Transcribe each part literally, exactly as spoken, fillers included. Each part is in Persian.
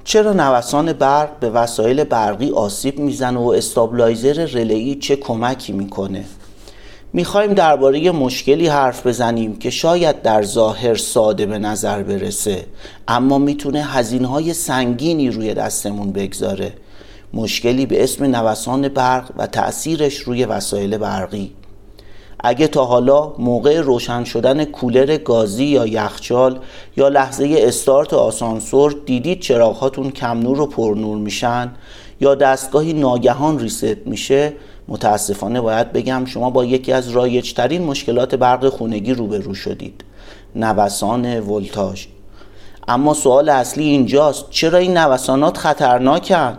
چرا نوسان برق به وسایل برقی آسیب میزنه و استابلایزر رله‌ای چه کمکی میکنه؟ میخوایم درباره مشکلی حرف بزنیم که شاید در ظاهر ساده به نظر برسه، اما میتونه هزینه‌های سنگینی روی دستمون بگذاره. مشکلی به اسم نوسان برق و تأثیرش روی وسایل برقی. اگه تا حالا موقع روشن شدن کولر گازی یا یخچال یا لحظه استارت آسانسور دیدید چراغ‌هاتون کم نور و پر نور میشن یا دستگاهی ناگهان ریست میشه، متاسفانه باید بگم شما با یکی از رایج‌ترین مشکلات برق خونگی روبرو شدید: نوسان ولتاژ. اما سوال اصلی اینجاست: چرا این نوسانات خطرناکن؟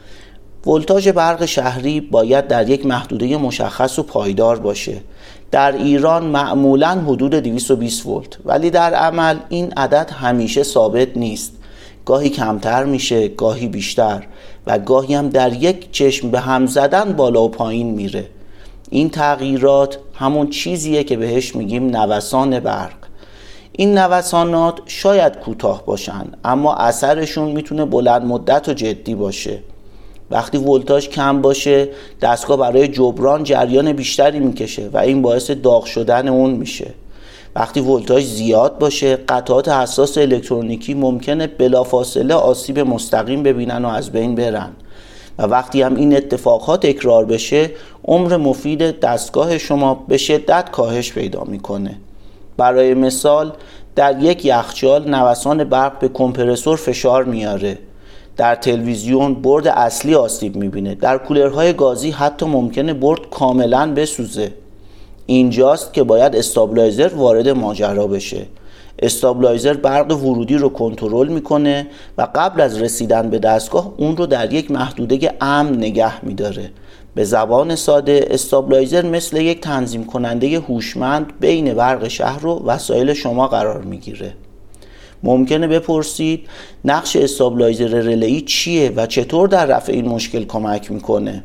ولتاژ برق شهری باید در یک محدوده مشخص و پایدار باشه. در ایران معمولاً حدود دویست و بیست ولت، ولی در عمل این عدد همیشه ثابت نیست. گاهی کمتر میشه، گاهی بیشتر و گاهی هم در یک چشم به هم زدن بالا و پایین میره. این تغییرات همون چیزیه که بهش میگیم نوسان برق. این نوسانات شاید کوتاه باشن، اما اثرشون میتونه بلند مدت و جدی باشه. وقتی ولتاژ کم باشه، دستگاه برای جبران جریان بیشتری میکشه و این باعث داغ شدن اون میشه. وقتی ولتاژ زیاد باشه، قطعات حساس الکترونیکی ممکنه بلافاصله آسیب مستقیم ببینن و از بین برن. و وقتی هم این اتفاقات تکرار بشه، عمر مفید دستگاه شما به شدت کاهش پیدا میکنه. برای مثال، در یک یخچال نوسان برق به کمپرسور فشار میاره. در تلویزیون برد اصلی آسیب میبینه. در کولرهای گازی حتی ممکنه برد کاملا بسوزه. اینجاست که باید استابلایزر وارد ماجرا بشه. استابلایزر برق ورودی رو کنترل میکنه و قبل از رسیدن به دستگاه اون رو در یک محدوده امن نگه میداره. به زبان ساده، استابلایزر مثل یک تنظیم کننده هوشمند بین برق شهر و وسایل شما قرار میگیره. ممکنه بپرسید نقش استابلایزر رله‌ای چیه و چطور در رفع این مشکل کمک میکنه؟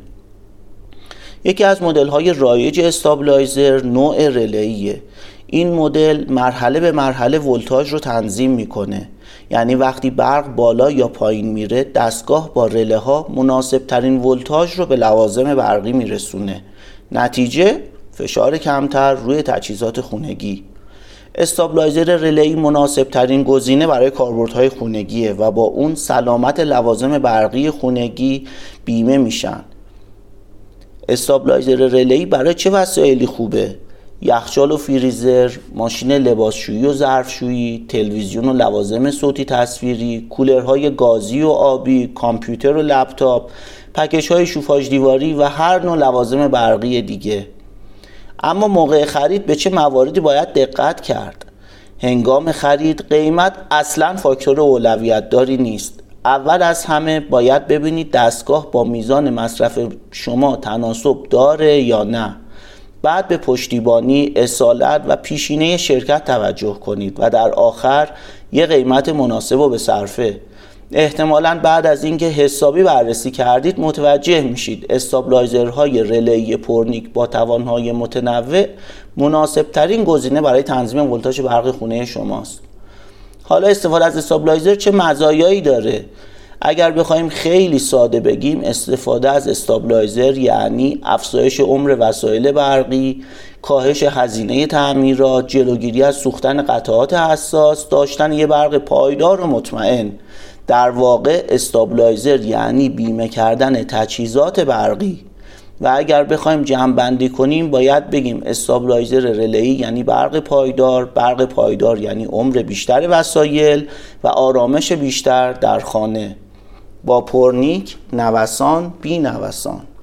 یکی از مدل‌های رایج استابلایزر نوع رله‌ایه. این مدل مرحله به مرحله ولتاژ رو تنظیم میکنه. یعنی وقتی برق بالا یا پایین میره، دستگاه با رله ها مناسب ترین ولتاژ رو به لوازم برقی میرسونه. نتیجه فشار کمتر روی تجهیزات خونگی. استابلایزر رله‌ای مناسب ترین گزینه برای کاربردهای خونگیه و با اون سلامت لوازم برقی خونگی بیمه میشن. استابلایزر رله‌ای برای چه وسایلی خوبه؟ یخچال و فریزر، ماشین لباسشویی و ظرفشویی، تلویزیون و لوازم صوتی تصویری، کولرهای گازی و آبی، کامپیوتر و لپتاپ، پکیج‌های شوفاژ دیواری و هر نوع لوازم برقی دیگه. اما موقع خرید به چه مواردی باید دقت کرد؟ هنگام خرید قیمت اصلاً فاکتور اولویت داری نیست. اول از همه باید ببینید دستگاه با میزان مصرف شما تناسب داره یا نه. بعد به پشتیبانی، اصالت و پیشینه شرکت توجه کنید و در آخر یه قیمت مناسب و به صرفه. احتمالاً بعد از اینکه حسابی بررسی کردید متوجه میشید استابلایزرهای رله‌ای پرنیک با توانهای متنوع مناسب ترین گزینه برای تنظیم ولتاژ برق خونه شماست. حالا استفاده از استابلایزر چه مزایایی داره؟ اگر بخوایم خیلی ساده بگیم، استفاده از استابلایزر یعنی افزایش عمر وسایل برقی، کاهش هزینه تعمیرات، جلوگیری از سوختن قطعات حساس، داشتن یه برق پایدار و مطمئن. در واقع استابلایزر یعنی بیمه کردن تجهیزات برقی. و اگر بخوایم جمع‌بندی کنیم باید بگیم استابلایزر رله‌ای یعنی برق پایدار، برق پایدار یعنی عمر بیشتر وسایل و آرامش بیشتر در خانه. با پرنیک، نوسان بی نوسان.